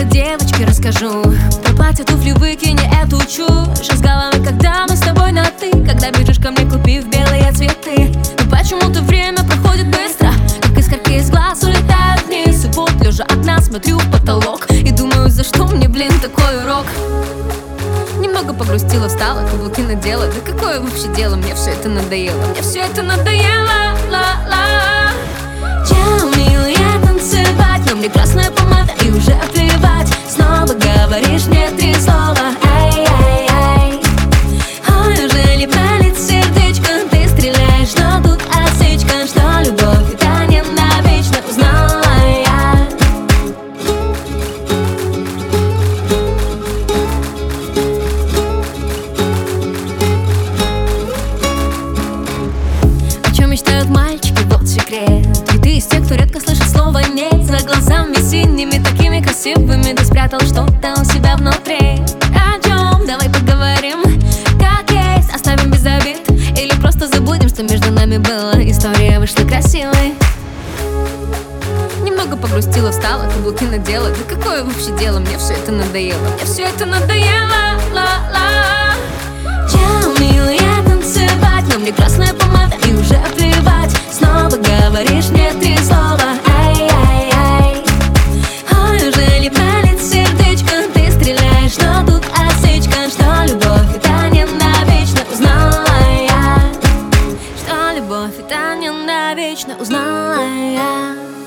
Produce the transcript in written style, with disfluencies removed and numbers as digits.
тебе, девочки, расскажу. Про платье, туфли, выкини эту чушь из головы, когда мы с тобой на ты. Когда бежишь ко мне, купив белые цветы. Но почему-то время проходит быстро, как искорки из глаз улетают вниз. И вот, лежа одна, смотрю в потолок и думаю, за что мне, блин, такой урок. Немного погрустила, встала, каблуки надела. Да какое вообще дело, мне все это надоело. Мне все это надоело, ла-ла. Я умею танцевать, но мне красная помада и уже плевать. Снова говоришь мне 3 слова, ай-яй-яй. Ой, уже не палит сердечко, ты стреляешь, но тут осечка. Что любовь это не навечно, узнала я. О чем мечтают мальчики, вот секрет. И ты из тех, кто редко слышит слово «нет». За глазами синими, такими красивыми, ты спрятал что-то у себя внутри. О чем? Давай поговорим, как есть, оставим без обид. Или просто забудем, что между нами было. История вышла красивой. Немного погрустила, встала, каблуки надела. Да какое вообще дело, мне все это надоело. Мне все это надоело, ла-ла. Я умею танцевать, но мне красная помада и уже плевать. Снова говоришь мне 3 слова, ай-яй-яй. Ой, уже не палит сердечко, ты стреляешь, но тут осечка. Что любовь это не навечно, узнала я. Что любовь это не навечно, узнала я.